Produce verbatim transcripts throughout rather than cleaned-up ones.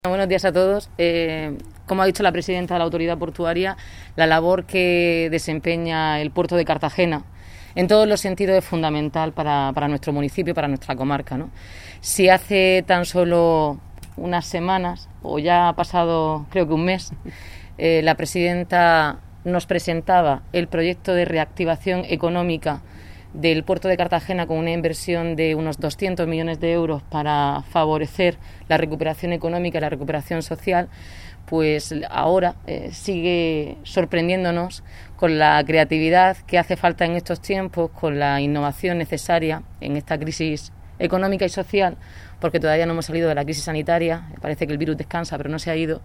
Buenos días a todos. Eh, como ha dicho la presidenta de la Autoridad Portuaria, la labor que desempeña el puerto de Cartagena en todos los sentidos es fundamental para, para nuestro municipio, para nuestra comarca, ¿no? Si hace tan solo unas semanas, o ya ha pasado creo que un mes, eh, la presidenta nos presentaba el proyecto de reactivación económica del puerto de Cartagena con una inversión de unos doscientos millones de euros para favorecer la recuperación económica y la recuperación social, pues ahora eh, sigue sorprendiéndonos con la creatividad que hace falta en estos tiempos, con la innovación necesaria en esta crisis económica y social, porque todavía no hemos salido de la crisis sanitaria. Parece que el virus descansa, pero no se ha ido,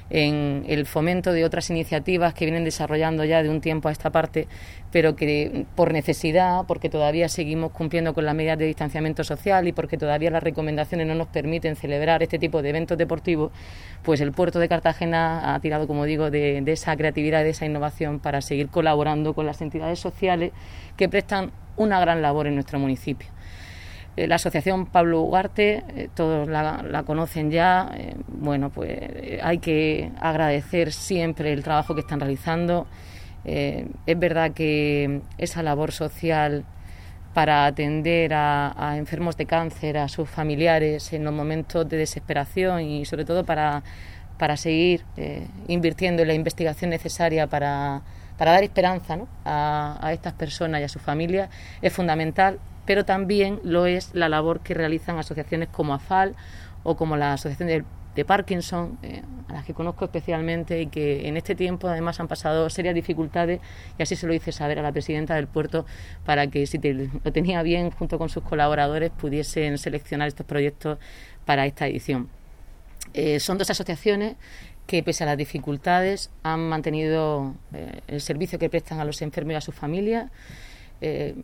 en el fomento de otras iniciativas que vienen desarrollando ya de un tiempo a esta parte, pero que por necesidad, porque todavía seguimos cumpliendo con las medidas de distanciamiento social y porque todavía las recomendaciones no nos permiten celebrar este tipo de eventos deportivos, pues el puerto de Cartagena ha tirado, como digo, de, de esa creatividad, de esa innovación para seguir colaborando con las entidades sociales que prestan una gran labor en nuestro municipio. La asociación Pablo Ugarte, eh, todos la, la conocen ya, eh, bueno, pues eh, hay que agradecer siempre el trabajo que están realizando. Eh, es verdad que esa labor social para atender a, a enfermos de cáncer, a sus familiares en los momentos de desesperación y sobre todo para, para seguir eh, invirtiendo en la investigación necesaria para, para dar esperanza, ¿no?, a, a estas personas y a sus familias es fundamental. Pero también lo es la labor que realizan asociaciones como AFAL o como la Asociación de, de Parkinson, eh, a las que conozco especialmente y que en este tiempo además han pasado serias dificultades, y así se lo hice saber a la presidenta del puerto para que, si te, lo tenía bien, junto con sus colaboradores pudiesen seleccionar estos proyectos para esta edición. Eh, son dos asociaciones que, pese a las dificultades, han mantenido eh, el servicio que prestan a los enfermos y a sus familias, eh,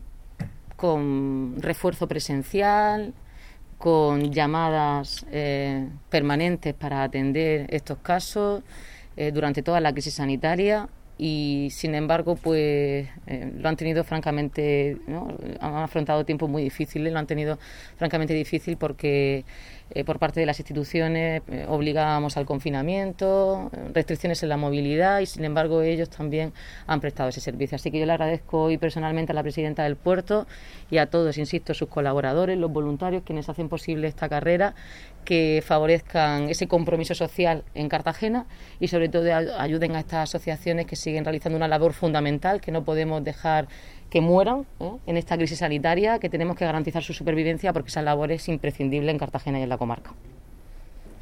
con refuerzo presencial, con llamadas eh, permanentes para atender estos casos eh, durante toda la crisis sanitaria, y sin embargo pues eh, lo han tenido francamente, ¿no?, han afrontado tiempos muy difíciles, lo han tenido francamente difícil porque eh, por parte de las instituciones eh, obligábamos al confinamiento, restricciones en la movilidad, y sin embargo ellos también han prestado ese servicio. Así que yo le agradezco hoy personalmente a la presidenta del puerto y a todos, insisto, sus colaboradores, los voluntarios, quienes hacen posible esta carrera, que favorezcan ese compromiso social en Cartagena y sobre todo ayuden a estas asociaciones que siguen realizando una labor fundamental, que no podemos dejar que mueran ¿eh? en esta crisis sanitaria, que tenemos que garantizar su supervivencia porque esa labor es imprescindible en Cartagena y en la comarca.